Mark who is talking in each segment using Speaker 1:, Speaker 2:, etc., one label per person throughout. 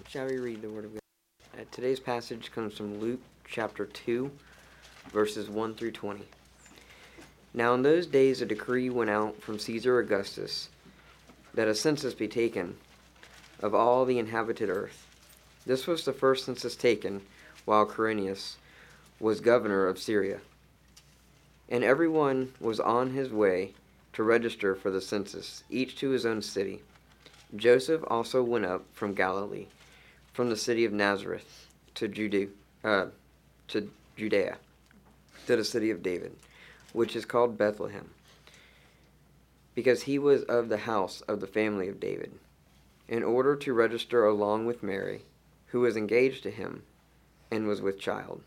Speaker 1: Shall we read the Word of God? Today's passage comes from Luke chapter 2, verses 1 through 20. Now in those days a decree went out from Caesar Augustus that a census be taken of all the inhabited earth. This was the first census taken while Quirinius was governor of Syria. And everyone was on his way to register for the census, each to his own city. Joseph also went up from Galilee, from the city of Nazareth to Judea, to the city of David, which is called Bethlehem, because he was of the house of the family of David, in order to register along with Mary, who was engaged to him and was with child.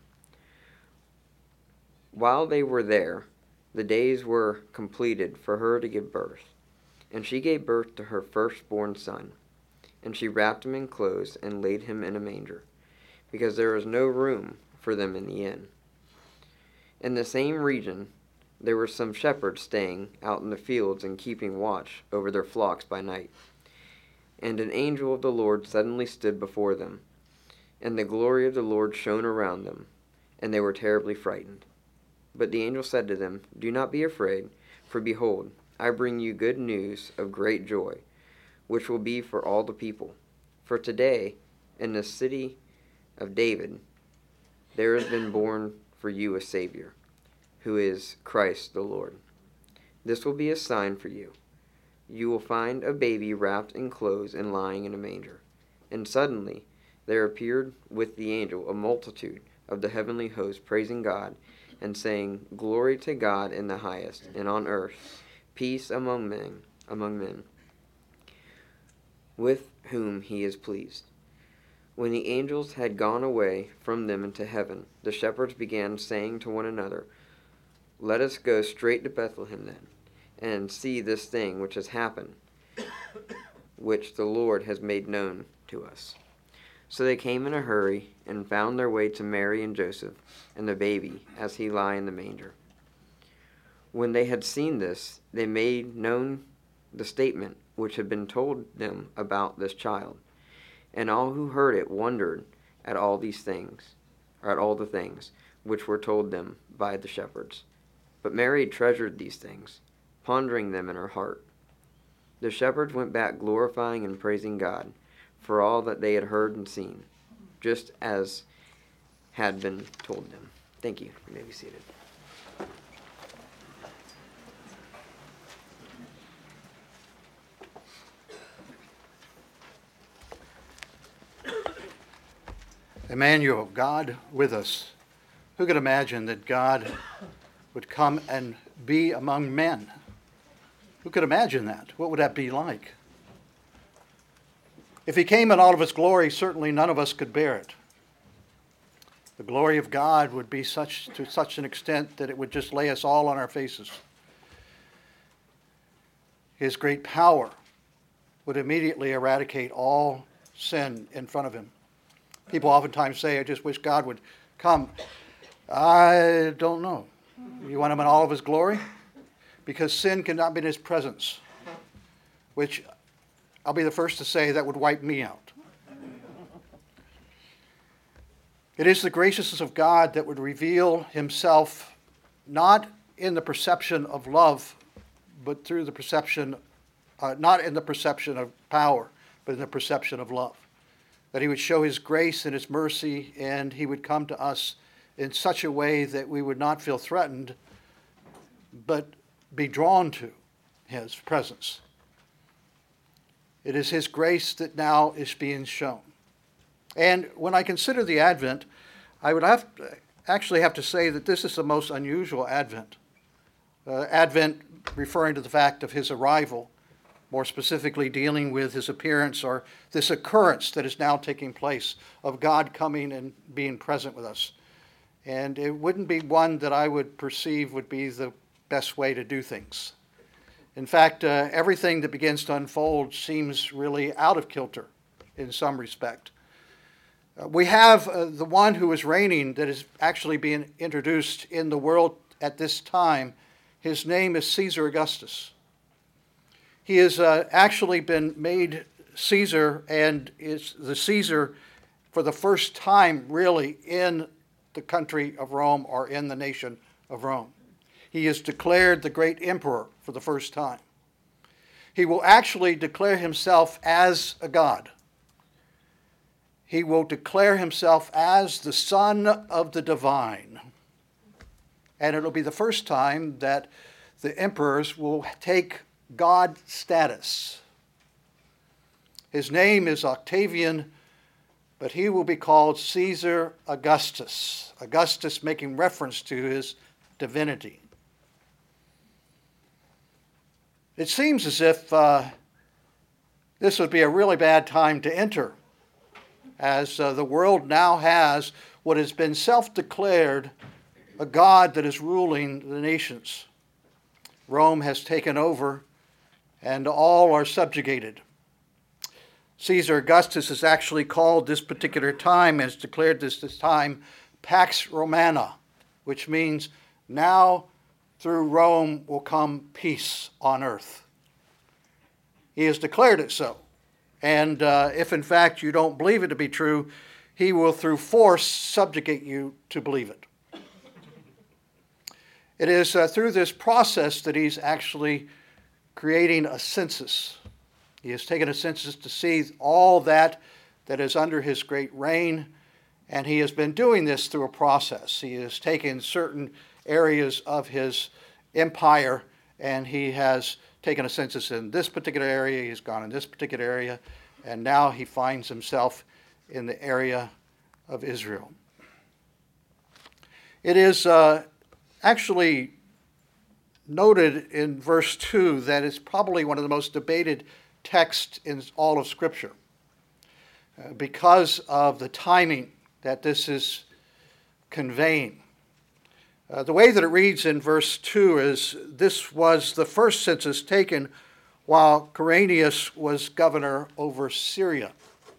Speaker 1: While they were there, the days were completed for her to give birth, and she gave birth to her firstborn son. And she wrapped him in clothes and laid him in a manger, because there was no room for them in the inn. In the same region there were some shepherds staying out in the fields and keeping watch over their flocks by night. And an angel of the Lord suddenly stood before them, and the glory of the Lord shone around them, and they were terribly frightened. But the angel said to them, "Do not be afraid, for behold, I bring you good news of great joy, which will be for all the people. For today, in the city of David, there has been born for you a Savior, who is Christ the Lord. This will be a sign for you. You will find a baby wrapped in clothes and lying in a manger." And suddenly there appeared with the angel a multitude of the heavenly host, praising God, and saying, "Glory to God in the highest, and on earth peace among men, with whom he is pleased." When the angels had gone away from them into heaven, the shepherds began saying to one another, "Let us go straight to Bethlehem then, and see this thing which has happened, which the Lord has made known to us." So they came in a hurry and found their way to Mary and Joseph and the baby as he lay in the manger. When they had seen this, they made known the statement which had been told them about this child. And all who heard it wondered at all the things which were told them by the shepherds. But Mary treasured these things, pondering them in her heart. The shepherds went back glorifying and praising God for all that they had heard and seen, just as had been told them. Thank you. You may be seated.
Speaker 2: Emmanuel, God with us. Who could imagine that God would come and be among men? Who could imagine that? What would that be like? If he came in all of his glory, certainly none of us could bear it. The glory of God would be to such an extent that it would just lay us all on our faces. His great power would immediately eradicate all sin in front of him. People oftentimes say, "I just wish God would come." I don't know. You want him in all of his glory? Because sin cannot be in his presence, which I'll be the first to say that would wipe me out. It is the graciousness of God that would reveal himself not in the perception of love, but through the perception, not in the perception of power, but in the perception of love. That he would show his grace and his mercy, and he would come to us in such a way that we would not feel threatened, but be drawn to his presence. It is his grace that now is being shown. And when I consider the Advent, I would actually have to say that this is the most unusual Advent. Advent referring to the fact of his arrival, more specifically dealing with his appearance or this occurrence that is now taking place of God coming and being present with us. And it wouldn't be one that I would perceive would be the best way to do things. In fact, everything that begins to unfold seems really out of kilter in some respect. We have the one who is reigning that is actually being introduced in the world at this time. His name is Caesar Augustus. He has actually been made Caesar, and it's the Caesar for the first time really in the country of Rome or in the nation of Rome. He is declared the great emperor for the first time. He will actually declare himself as a god. He will declare himself as the Son of the Divine. And it'll be the first time that the emperors will take God status. His name is Octavian, but he will be called Caesar Augustus. Augustus making reference to his divinity. It seems as if this would be a really bad time to enter, as the world now has what has been self-declared a God that is ruling the nations. Rome has taken over, and all are subjugated. Caesar Augustus has actually called this particular time, has declared this time, Pax Romana, which means now through Rome will come peace on earth. He has declared it so. And if in fact you don't believe it to be true, he will through force subjugate you to believe it. It is through this process that he's actually creating a census. He has taken a census to see all that is under his great reign, and he has been doing this through a process. He has taken certain areas of his empire, and he has taken a census in this particular area, he's gone in this particular area, and now he finds himself in the area of Israel. It is actually noted in verse 2 that it's probably one of the most debated texts in all of Scripture because of the timing that this is conveying. The way that it reads in verse 2 is, this was the first census taken while Quirinius was governor over Syria.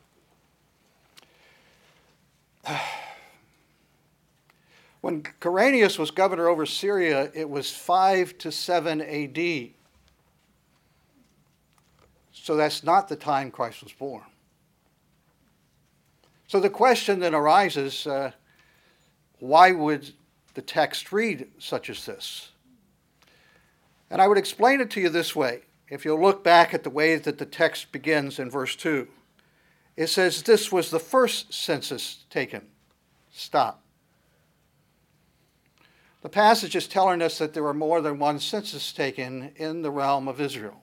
Speaker 2: When Quirinius was governor over Syria, it was 5 to 7 AD. So that's not the time Christ was born. So the question then arises, why would the text read such as this? And I would explain it to you this way. If you'll look back at the way that the text begins in verse 2, it says, this was the first census taken. Stop. The passage is telling us that there were more than one census taken in the realm of Israel.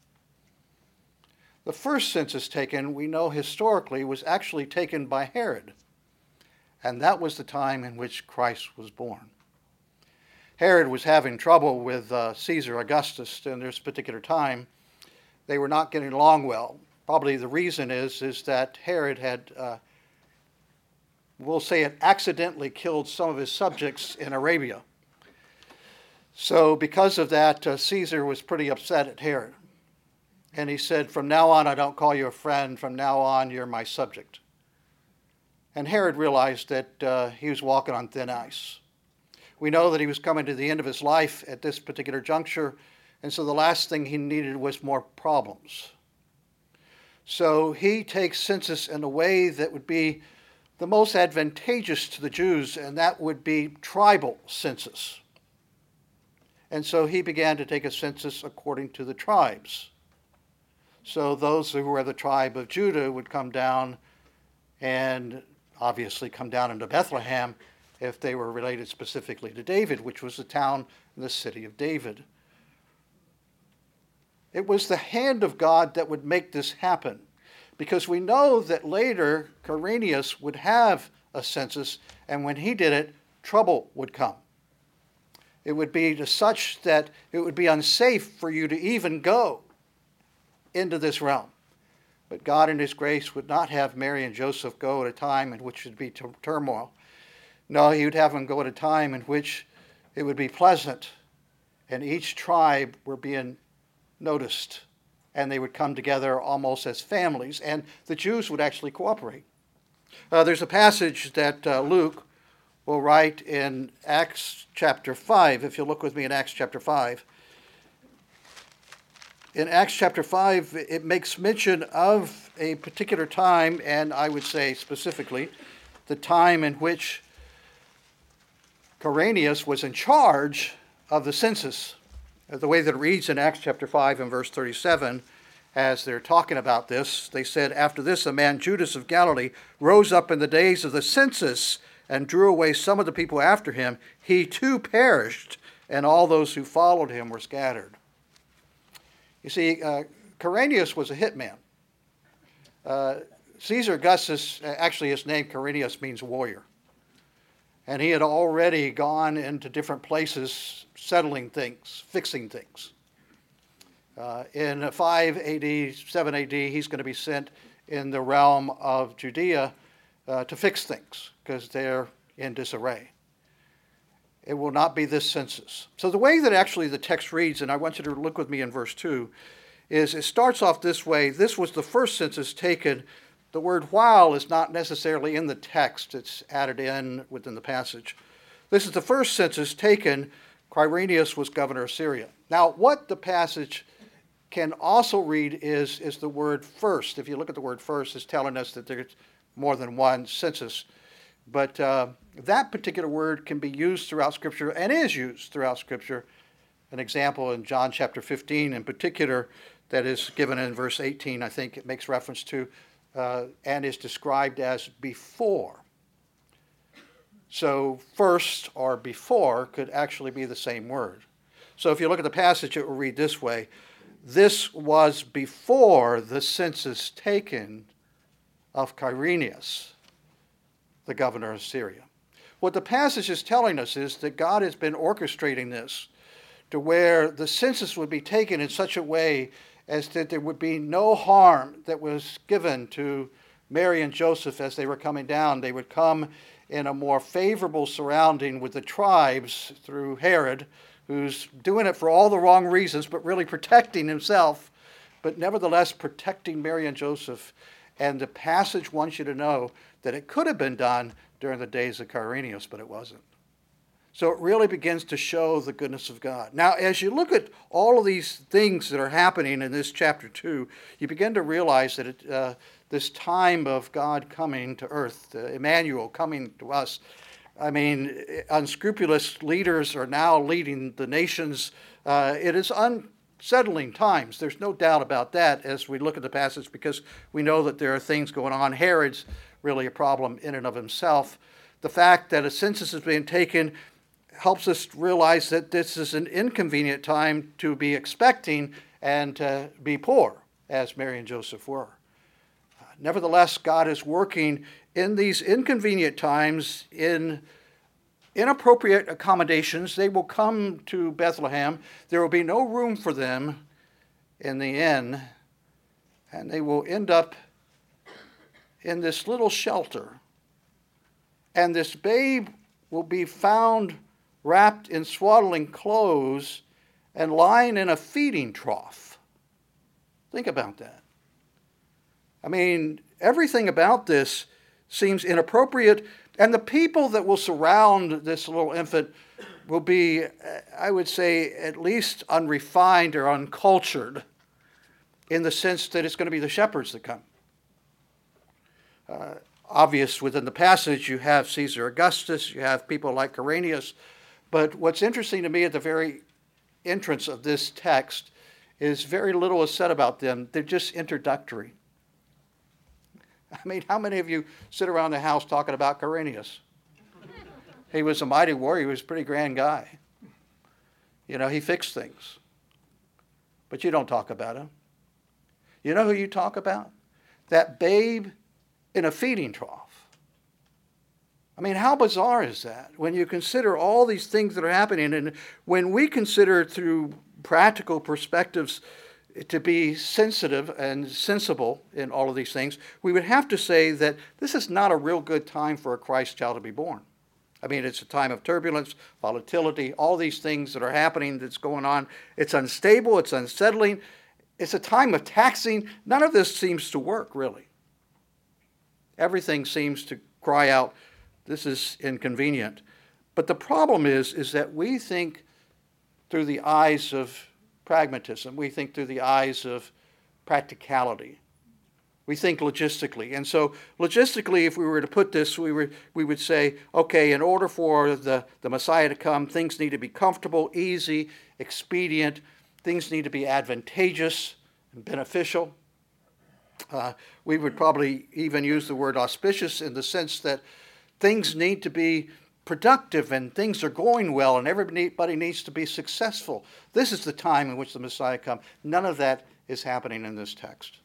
Speaker 2: The first census taken, we know historically, was actually taken by Herod, and that was the time in which Christ was born. Herod was having trouble with Caesar Augustus in this particular time. They were not getting along well. Probably the reason is that Herod had, we'll say it, accidentally killed some of his subjects in Arabia. So because of that, Caesar was pretty upset at Herod. And he said, from now on, I don't call you a friend. From now on, you're my subject. And Herod realized that he was walking on thin ice. We know that he was coming to the end of his life at this particular juncture, and so the last thing he needed was more problems. So he takes census in a way that would be the most advantageous to the Jews, and that would be tribal census. And so he began to take a census according to the tribes. So those who were the tribe of Judah would come down and obviously come down into Bethlehem if they were related specifically to David, which was the town and the city of David. It was the hand of God that would make this happen, because we know that later Quirinius would have a census, and when he did it, trouble would come. It would be to such that it would be unsafe for you to even go into this realm. But God in his grace would not have Mary and Joseph go at a time in which it would be turmoil. No, he would have them go at a time in which it would be pleasant, and each tribe were being noticed, and they would come together almost as families, and the Jews would actually cooperate. There's a passage that Luke will write in Acts chapter 5. If you'll look with me in Acts chapter 5. In Acts chapter 5, it makes mention of a particular time, and I would say specifically the time in which Quirinius was in charge of the census. The way that it reads in Acts chapter 5 and verse 37, as they're talking about this, they said, "After this, a man, Judas of Galilee, rose up in the days of the census and drew away some of the people after him. He too perished, and all those who followed him were scattered." You see, Quirinius was a hitman. Caesar Augustus, actually his name Quirinius means warrior. And he had already gone into different places settling things, fixing things. In 5 AD, 7 AD, he's going to be sent in the realm of Judea to fix things because they're in disarray. It will not be this census. So the way that actually the text reads, and I want you to look with me in verse 2, is it starts off this way. This was the first census taken. The word while is not necessarily in the text. It's added in within the passage. This is the first census taken. Quirinius was governor of Syria. Now, what the passage can also read is the word first. If you look at the word first, it's telling us that there's more than one census. But that particular word can be used throughout Scripture and is used throughout Scripture. An example in John chapter 15 in particular that is given in verse 18, I think it makes reference to, and is described as before. So first or before could actually be the same word. So if you look at the passage, it will read this way: "This was before the census taken of Quirinius, the governor of Syria." What the passage is telling us is that God has been orchestrating this to where the census would be taken in such a way as that there would be no harm that was given to Mary and Joseph as they were coming down. They would come in a more favorable surrounding with the tribes through Herod, who's doing it for all the wrong reasons, but really protecting himself, but nevertheless protecting Mary and Joseph. And the passage wants you to know that it could have been done during the days of Quirinius, but it wasn't. So it really begins to show the goodness of God. Now, as you look at all of these things that are happening in this chapter 2, you begin to realize that this time of God coming to earth, Emmanuel coming to us, I mean, unscrupulous leaders are now leading the nations. It is unsettling times. There's no doubt about that as we look at the passage, because we know that there are things going on. Herod's really a problem in and of himself. The fact that a census is being taken helps us realize that this is an inconvenient time to be expecting and to be poor, as Mary and Joseph were. Nevertheless, God is working in these inconvenient times in inappropriate accommodations. They will come to Bethlehem. There will be no room for them in the inn, and they will end up in this little shelter. And this babe will be found wrapped in swaddling clothes and lying in a feeding trough. Think about that. I mean, everything about this seems inappropriate, and the people that will surround this little infant will be, I would say, at least unrefined or uncultured, in the sense that it's going to be the shepherds that come. Obvious within the passage, you have Caesar Augustus, you have people like Quirinius, but what's interesting to me at the very entrance of this text is very little is said about them. They're just introductory. I mean, how many of you sit around the house talking about Quirinius? He was a mighty warrior. He was a pretty grand guy. You know, he fixed things. But you don't talk about him. You know who you talk about? That babe in a feeding trough. I mean, how bizarre is that when you consider all these things that are happening, and when we consider through practical perspectives to be sensitive and sensible in all of these things, we would have to say that this is not a real good time for a Christ child to be born. I mean, it's a time of turbulence, volatility, all these things that are happening that's going on. It's unstable, it's unsettling. It's a time of taxing. None of this seems to work, really. Everything seems to cry out, this is inconvenient. But the problem is that we think through the eyes of pragmatism. We think through the eyes of practicality. We think logistically. And so logistically, if we were to put this, we would say, okay, in order for the Messiah to come, things need to be comfortable, easy, expedient. Things need to be advantageous and beneficial. We would probably even use the word auspicious in the sense that things need to be productive and things are going well and everybody needs to be successful. This is the time in which the Messiah comes. None of that is happening in this text.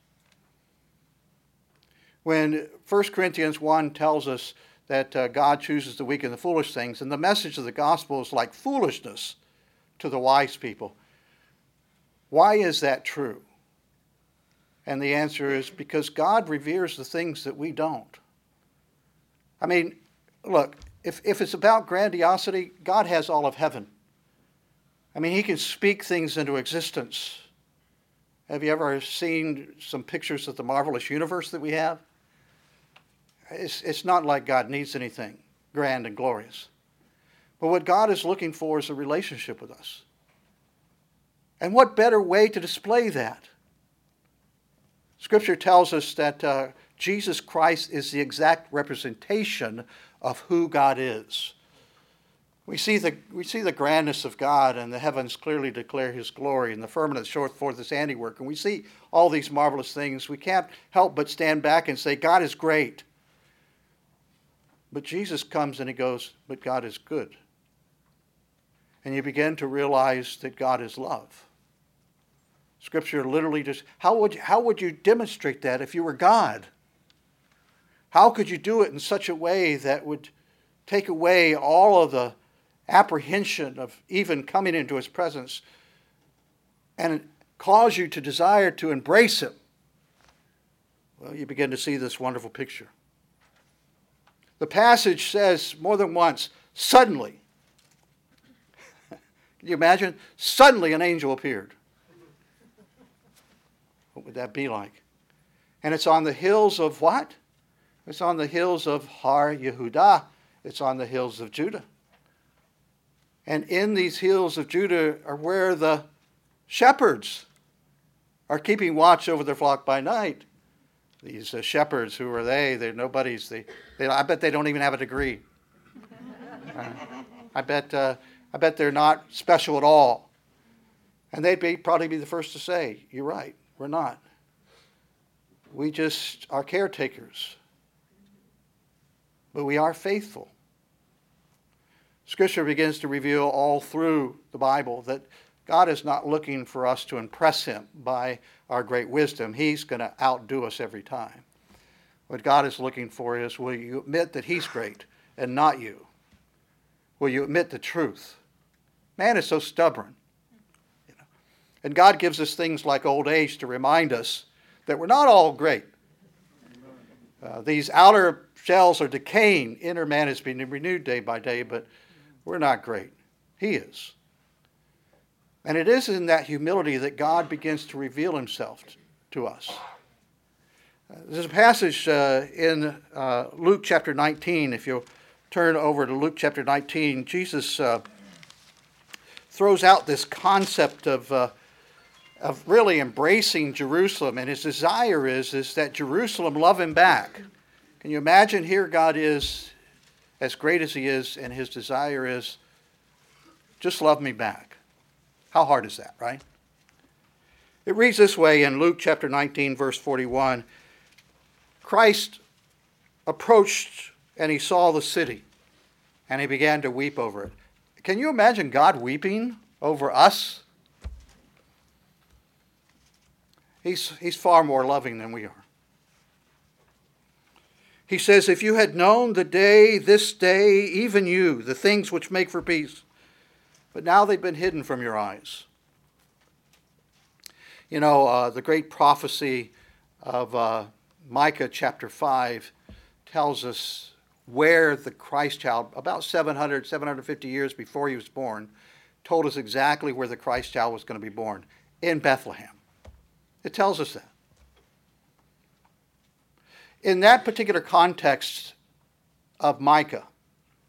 Speaker 2: When 1 Corinthians 1 tells us that God chooses the weak and the foolish things, and the message of the gospel is like foolishness to the wise people, why is that true? And the answer is because God reveres the things that we don't. I mean, look, if it's about grandiosity, God has all of heaven. I mean, he can speak things into existence. Have you ever seen some pictures of the marvelous universe that we have? It's not like God needs anything grand and glorious. But what God is looking for is a relationship with us. And what better way to display that? Scripture tells us that Jesus Christ is the exact representation of who God is. We see the grandness of God, and the heavens clearly declare his glory, and the firmament showeth forth his handiwork. And we see all these marvelous things. We can't help but stand back and say, God is great. But Jesus comes and he goes, but God is good. And you begin to realize that God is love. Scripture literally just, how would you demonstrate that if you were God? How could you do it in such a way that would take away all of the apprehension of even coming into his presence and cause you to desire to embrace him? Well, you begin to see this wonderful picture. The passage says more than once, suddenly. Can you imagine? Suddenly an angel appeared. What would that be like? And it's on the hills of what? It's on the hills of Har Yehudah. It's on the hills of Judah. And in these hills of Judah are where the shepherds are keeping watch over their flock by night. These shepherds, who are they? They're nobodies. I bet they don't even have a degree. I bet they're not special at all. And they'd probably be the first to say, you're right, we're not. We just are caretakers. But we are faithful. Scripture begins to reveal all through the Bible that God is not looking for us to impress him by our great wisdom. He's going to outdo us every time. What God is looking for is, will you admit that he's great and not you? Will you admit the truth? Man is so stubborn. And God gives us things like old age to remind us that we're not all great. These outer shells are decaying. Inner man is being renewed day by day, but we're not great. He is. And it is in that humility that God begins to reveal himself to us. There's a passage in Luke chapter 19. If you'll turn over to Luke chapter 19, Jesus throws out this concept of really embracing Jerusalem. And his desire is that Jerusalem love him back. Can you imagine? Here God is as great as he is, and his desire is, just love me back. How hard is that, right? It reads this way in Luke chapter 19, verse 41. Christ approached and he saw the city and he began to weep over it. Can you imagine God weeping over us? He's far more loving than we are. He says, if you had known this day, even you, the things which make for peace, but now they've been hidden from your eyes. You know, the great prophecy of Micah chapter 5 tells us where the Christ child, about 750 years before he was born, told us exactly where the Christ child was going to be born, in Bethlehem. It tells us that. In that particular context of Micah,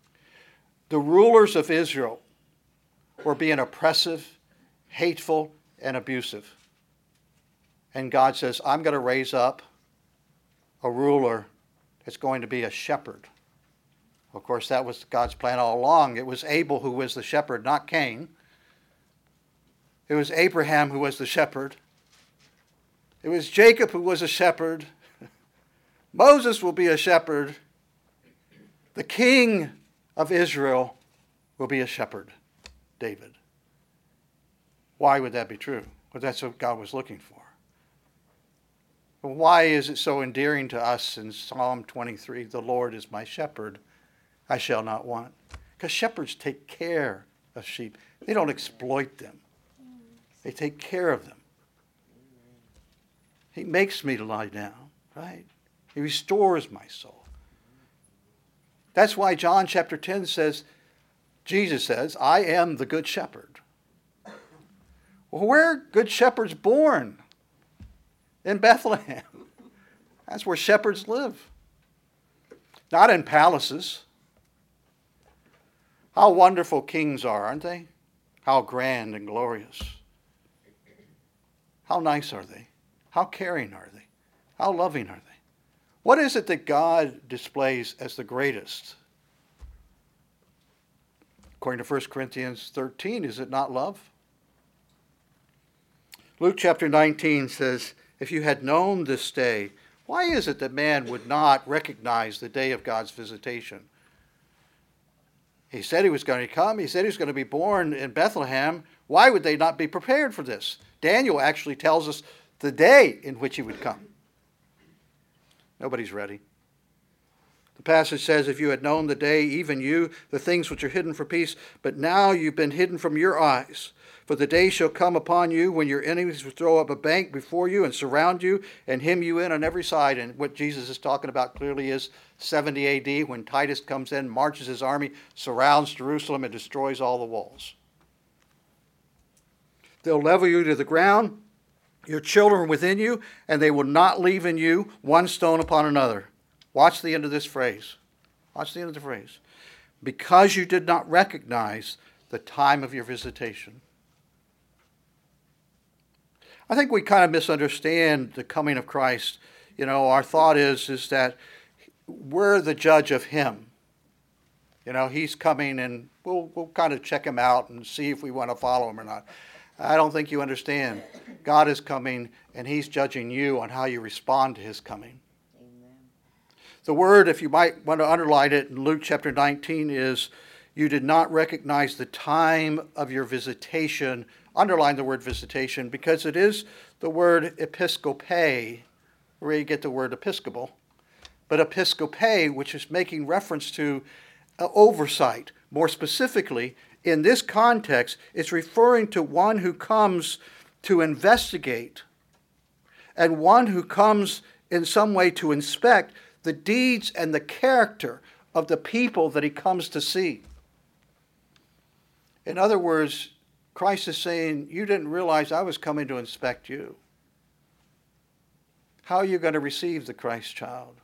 Speaker 2: the rulers of Israel were being oppressive, hateful, and abusive. And God says, I'm going to raise up a ruler that's going to be a shepherd. Of course, that was God's plan all along. It was Abel who was the shepherd, not Cain. It was Abraham who was the shepherd. It was Jacob who was a shepherd. Moses will be a shepherd. The king of Israel will be a shepherd, David. Why would that be true? Well, that's what God was looking for. Why is it so endearing to us in Psalm 23, the Lord is my shepherd, I shall not want? Because shepherds take care of sheep. They don't exploit them. They take care of them. He makes me to lie down, right? He restores my soul. That's why John chapter 10 says, Jesus says, I am the good shepherd. Well, where are good shepherds born? In Bethlehem. That's where shepherds live. Not in palaces. How wonderful kings are, aren't they? How grand and glorious. How nice are they? How caring are they? How loving are they? What is it that God displays as the greatest? According to 1 Corinthians 13, is it not love? Luke chapter 19 says, if you had known this day, why is it that man would not recognize the day of God's visitation? He said he was going to come. He said he was going to be born in Bethlehem. Why would they not be prepared for this? Daniel actually tells us the day in which he would come. Nobody's ready. The passage says, if you had known the day, even you, the things which are hidden for peace, but now you've been hidden from your eyes. For the day shall come upon you when your enemies will throw up a bank before you and surround you and hem you in on every side. And what Jesus is talking about clearly is 70 A.D. when Titus comes in, marches his army, surrounds Jerusalem, and destroys all the walls. They'll level you to the ground, your children within you, and they will not leave in you one stone upon another. Watch the end of this phrase. Watch the end of the phrase. Because you did not recognize the time of your visitation. I think we kind of misunderstand the coming of Christ. You know, our thought is that we're the judge of him. You know, he's coming and we'll kind of check him out and see if we want to follow him or not. I don't think you understand. God is coming and he's judging you on how you respond to his coming. Amen. The word, if you might want to underline it in Luke chapter 19, is you did not recognize the time of your visitation. Underline the word visitation because it is the word episkope, where you get the word episcopal. But episkope, which is making reference to oversight. More specifically, in this context, it's referring to one who comes to investigate and one who comes in some way to inspect the deeds and the character of the people that he comes to see. In other words, Christ is saying, you didn't realize I was coming to inspect you. How are you going to receive the Christ child?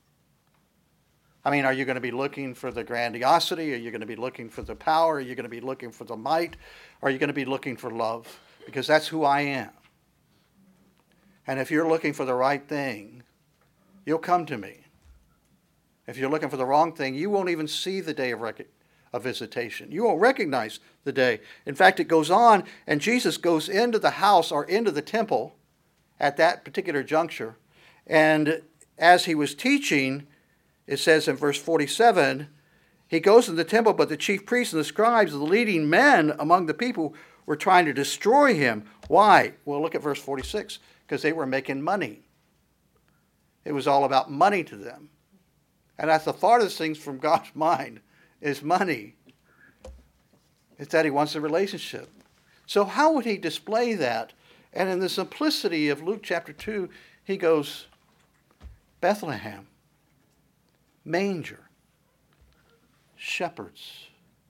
Speaker 2: I mean, are you going to be looking for the grandiosity? Are you going to be looking for the power? Are you going to be looking for the might? Or are you going to be looking for love? Because that's who I am. And if you're looking for the right thing, you'll come to me. If you're looking for the wrong thing, you won't even see the day of visitation. You won't recognize the day. In fact, it goes on, and Jesus goes into the house or into the temple at that particular juncture. And as he was teaching, it says in verse 47, he goes in the temple, but the chief priests and the scribes, the leading men among the people, were trying to destroy him. Why? Well, look at verse 46. Because they were making money. It was all about money to them. And that's the farthest things from God's mind is money. It's that he wants a relationship. So how would he display that? And in the simplicity of Luke chapter 2, he goes, Bethlehem, manger, shepherds.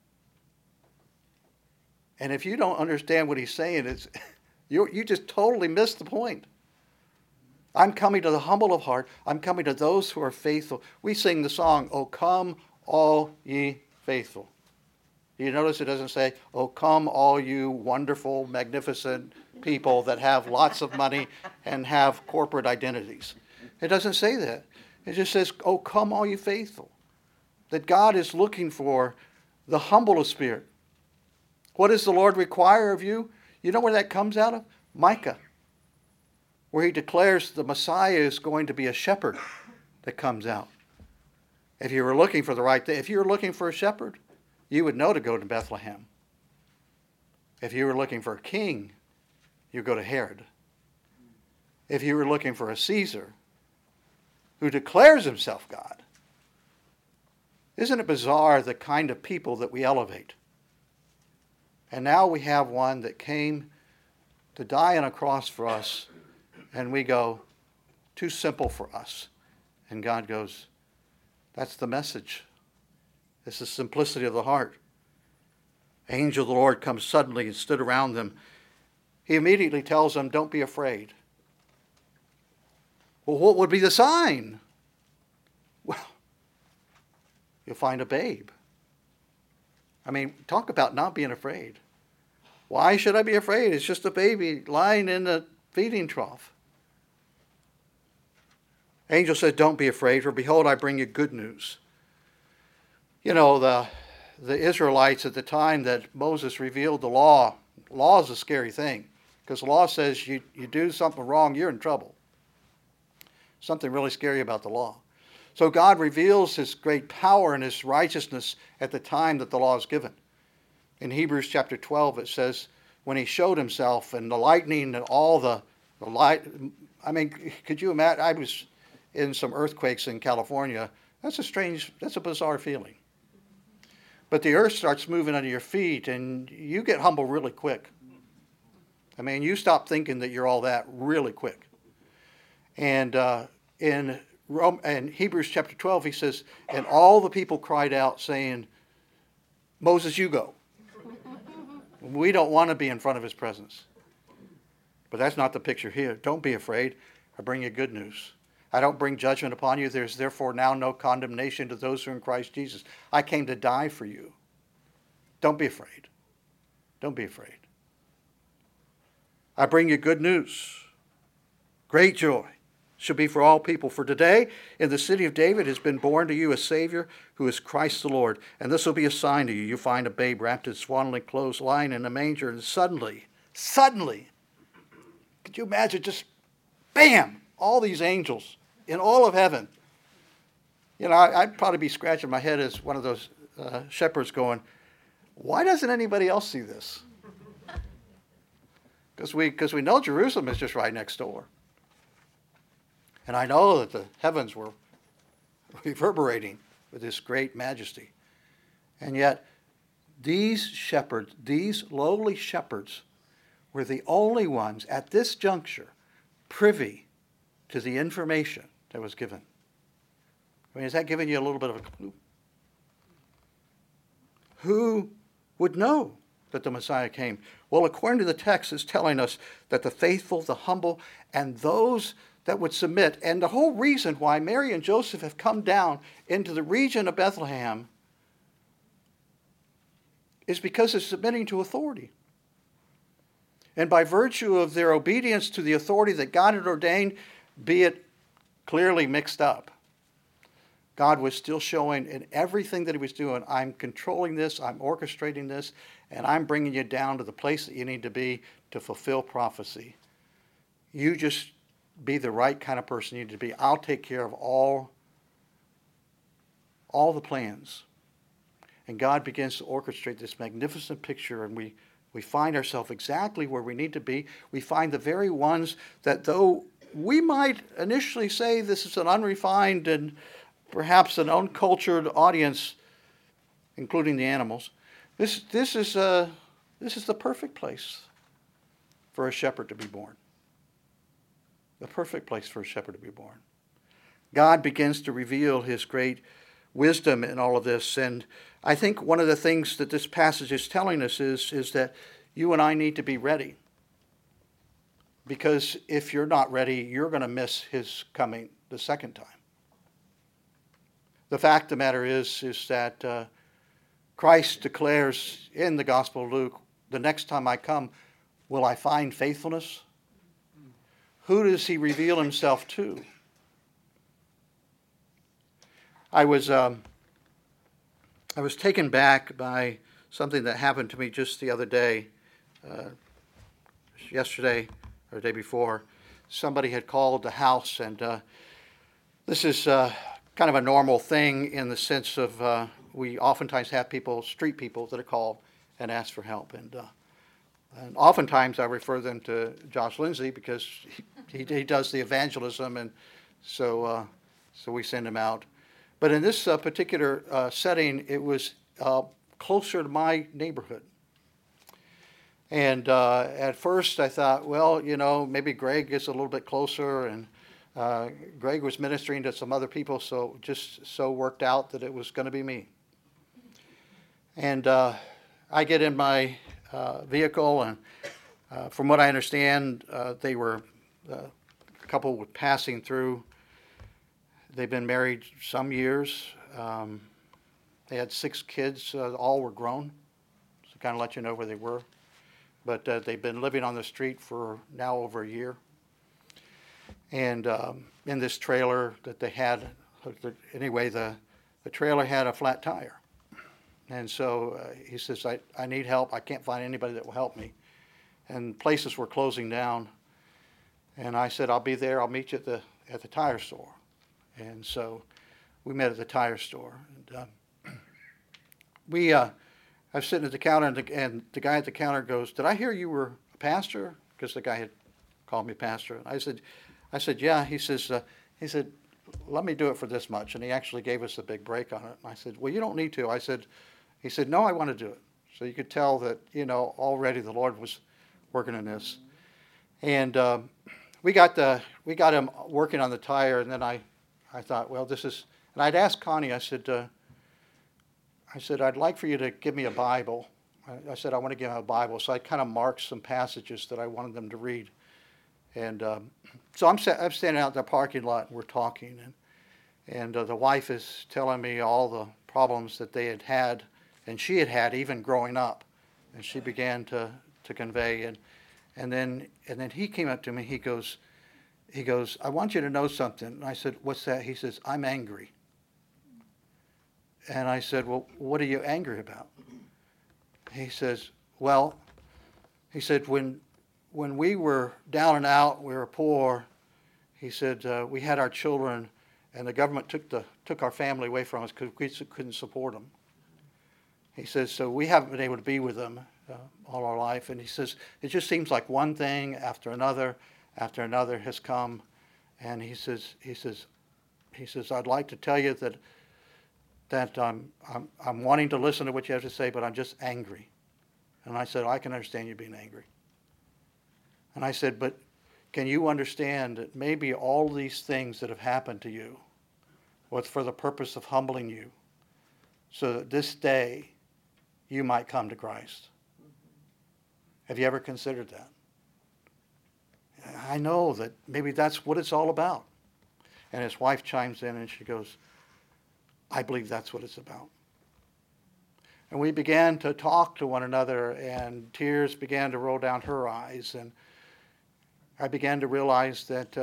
Speaker 2: And if you don't understand what he's saying, it's you just totally missed the point. I'm coming to the humble of heart. I'm coming to those who are faithful. We sing the song, O come all ye faithful. Do you notice it doesn't say, "Oh, come all you wonderful, magnificent people that have lots of money and have corporate identities"? It doesn't say that. It just says, "Oh, come all you faithful." That God is looking for the humble of spirit. What does the Lord require of you? You know where that comes out of? Micah, where he declares the Messiah is going to be a shepherd that comes out. If you were looking for the right thing, if you were looking for a shepherd, you would know to go to Bethlehem. If you were looking for a king, you go to Herod. If you were looking for a Caesar who declares himself God, isn't it bizarre the kind of people that we elevate? And now we have one that came to die on a cross for us, and we go, too simple for us. And God goes, that's the message. It's the simplicity of the heart. Angel of the Lord comes suddenly and stood around them. He immediately tells them, don't be afraid. Well, what would be the sign? Well, you'll find a babe. I mean, talk about not being afraid. Why should I be afraid? It's just a baby lying in the feeding trough. Angel said, don't be afraid, for behold, I bring you good news. You know, the Israelites at the time that Moses revealed the law is a scary thing, because the law says you do something wrong, you're in trouble. Something really scary about the law. So God reveals his great power and his righteousness at the time that the law is given. In Hebrews chapter 12, it says, when he showed himself and the lightning and all the light. I mean, could you imagine? I was in some earthquakes in California. That's a bizarre feeling. But the earth starts moving under your feet and you get humble really quick. I mean, you stop thinking that you're all that really quick. And in Hebrews chapter 12, he says, and all the people cried out saying, Moses, you go. We don't want to be in front of his presence. But that's not the picture here. Don't be afraid. I bring you good news. I don't bring judgment upon you. There's therefore now no condemnation to those who are in Christ Jesus. I came to die for you. Don't be afraid. Don't be afraid. I bring you good news. Great joy shall be for all people. For today, in the city of David, has been born to you a Savior who is Christ the Lord. And this will be a sign to you. You find a babe wrapped in swaddling clothes, lying in a manger. And suddenly, could you imagine just, bam, all these angels in all of heaven. You know, I'd probably be scratching my head as one of those shepherds going, why doesn't anybody else see this? Because we know Jerusalem is just right next door. And I know that the heavens were reverberating with this great majesty. And yet, these shepherds, these lowly shepherds, were the only ones at this juncture privy to the information that was given. I mean, is that giving you a little bit of a clue? Who would know that the Messiah came? Well, according to the text, it's telling us that the faithful, the humble, and those that would submit. And the whole reason why Mary and Joseph have come down into the region of Bethlehem is because they're submitting to authority. And by virtue of their obedience to the authority that God had ordained, be it clearly mixed up, God was still showing in everything that he was doing, I'm controlling this, I'm orchestrating this, and I'm bringing you down to the place that you need to be to fulfill prophecy. You just be the right kind of person you need to be. I'll take care of all the plans. And God begins to orchestrate this magnificent picture, and we find ourselves exactly where we need to be. We find the very ones that, though we might initially say this is an unrefined and perhaps an uncultured audience, including the animals, this is the perfect place for a shepherd to be born. The perfect place for a shepherd to be born. God begins to reveal his great wisdom in all of this. And I think one of the things that this passage is telling us is that you and I need to be ready. Because if you're not ready, you're going to miss his coming the second time. The fact of the matter is that Christ declares in the Gospel of Luke, the next time I come, will I find faithfulness? Who does he reveal himself to? I was taken back by something that happened to me just the other day, yesterday or the day before. Somebody had called the house, and this is kind of a normal thing in the sense of we oftentimes have street people that are called and ask for help. And oftentimes I refer them to Josh Lindsay because he does the evangelism, and so we send him out. But in this particular setting, it was closer to my neighborhood. And at first I thought, well, maybe Greg is a little bit closer, and Greg was ministering to some other people, so just so worked out that it was going to be me. And I get in my vehicle, and from what I understand, they were a couple were passing through. They've been married some years. They had 6 kids. All were grown, so kind of let you know where they were. But they've been living on the street for now over a year. And in this trailer that they had, anyway, the trailer had a flat tire. And so he says, I need help. I can't find anybody that will help me. And places were closing down. And I said, I'll be there. I'll meet you at the tire store. And so we met at the tire store. And I was sitting at the counter, and the guy at the counter goes, did I hear you were a pastor? Because the guy had called me pastor. And I said, yeah. He said, let me do it for this much. And he actually gave us a big break on it. And I said, well, you don't need to. He said, no, I want to do it. So you could tell that, already the Lord was working in this. And we got him working on the tire, and then I thought, well, this is, and I'd asked Connie, I said, I'd like for you to give me a Bible. I said, I want to give him a Bible. So I kind of marked some passages that I wanted them to read. And so I'm standing out in the parking lot, and we're talking. And the wife is telling me all the problems that they had, and she had even growing up. And she began to convey. And then he came up to me. He goes, I want you to know something. And I said, what's that? He says, I'm angry. And I said, well, what are you angry about? He says, well, he said, when we were down and out, we were poor, he said, we had our children, and the government took our family away from us because we couldn't support them. He says, so we haven't been able to be with them all our life. And he says, it just seems like one thing after another has come. And he says, I'd like to tell you that I'm wanting to listen to what you have to say, but I'm just angry. And I said, I can understand you being angry. And I said, but can you understand that maybe all these things that have happened to you was for the purpose of humbling you, so that this day you might come to Christ? Have you ever considered that? I know that maybe that's what it's all about. And his wife chimes in and she goes, I believe that's what it's about. And we began to talk to one another, and tears began to roll down her eyes. And I began to realize that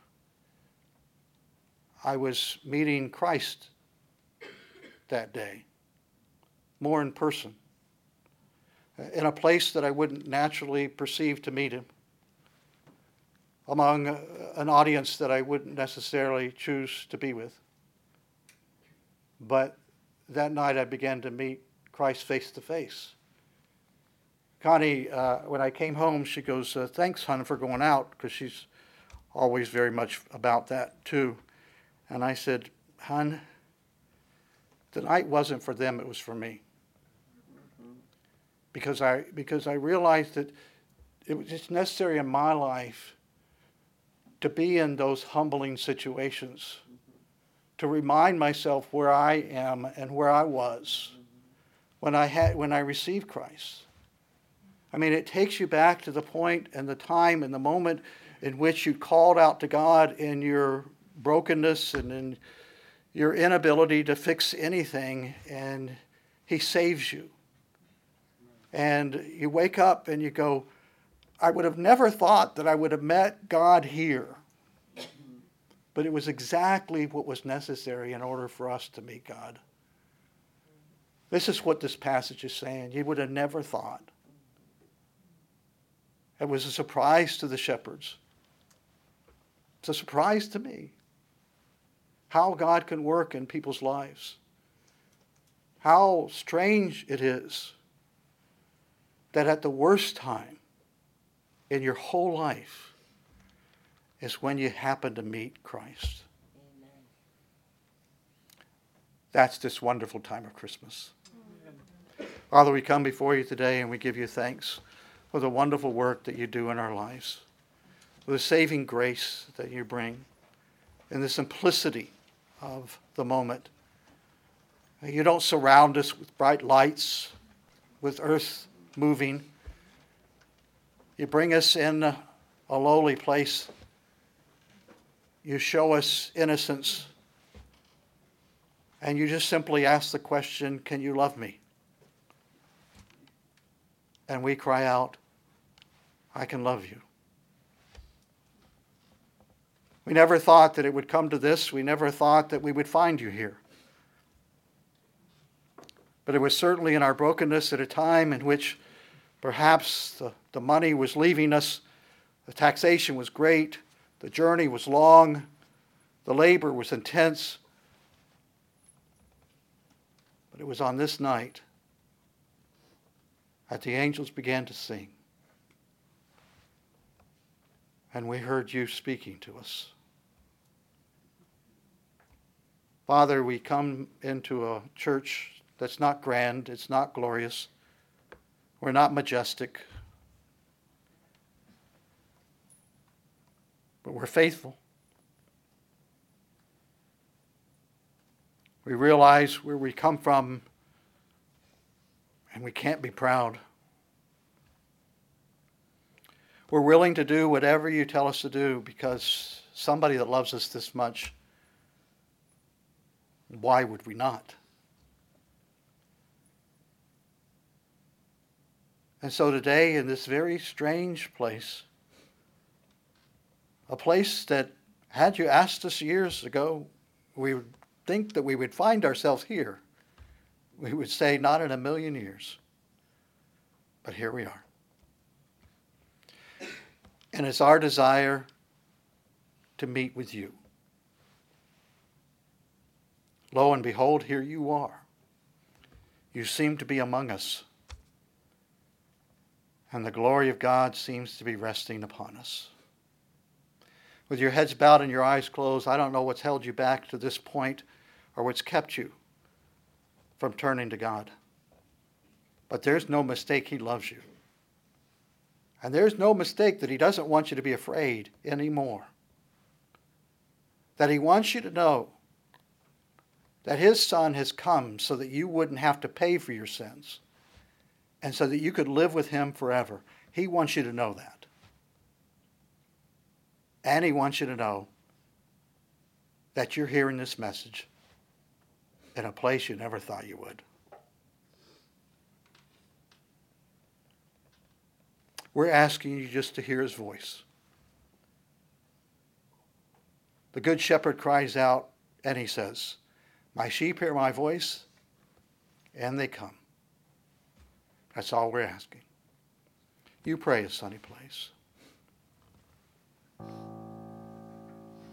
Speaker 2: I was meeting Christ that day, more in person, in a place that I wouldn't naturally perceive to meet him, among an audience that I wouldn't necessarily choose to be with. But that night I began to meet Christ face to face. Connie, when I came home, she goes, thanks, hon, for going out, because she's always very much about that too. And I said, hon, the night wasn't for them, it was for me. Because I realized that it was just necessary in my life to be in those humbling situations, to remind myself where I am and where I was when I received Christ. I mean, it takes you back to the point and the time and the moment in which you called out to God in your brokenness and in your inability to fix anything, and He saves you. And you wake up and you go, I would have never thought that I would have met God here. But it was exactly what was necessary in order for us to meet God. This is what this passage is saying. You would have never thought. It was a surprise to the shepherds. It's a surprise to me how God can work in people's lives. How strange it is that at the worst time in your whole life is when you happen to meet Christ. Amen. That's this wonderful time of Christmas. Amen. Father, we come before you today and we give you thanks for the wonderful work that you do in our lives, for the saving grace that you bring, and the simplicity of the moment. You don't surround us with bright lights, with earth moving. You bring us in a lowly place. You show us innocence. And you just simply ask the question, can you love me? And we cry out, I can love you. We never thought that it would come to this. We never thought that we would find you here. But it was certainly in our brokenness at a time in which perhaps the money was leaving us, the taxation was great, the journey was long, the labor was intense. But it was on this night that the angels began to sing. And we heard you speaking to us. Father, we come into a church that's not grand, it's not glorious, we're not majestic, but we're faithful. We realize where we come from, and we can't be proud. We're willing to do whatever you tell us to do because somebody that loves us this much, why would we not? And so today, in this very strange place, a place that, had you asked us years ago, we would think that we would find ourselves here. We would say, not in a million years. But here we are. And it's our desire to meet with you. Lo and behold, here you are. You seem to be among us. And the glory of God seems to be resting upon us. With your heads bowed and your eyes closed, I don't know what's held you back to this point or what's kept you from turning to God. But there's no mistake He loves you. And there's no mistake that He doesn't want you to be afraid anymore. That He wants you to know that His Son has come so that you wouldn't have to pay for your sins and so that you could live with Him forever. He wants you to know that. And He wants you to know that you're hearing this message in a place you never thought you would. We're asking you just to hear His voice. The Good Shepherd cries out and He says, my sheep hear my voice and they come. That's all we're asking. You pray a sunny place.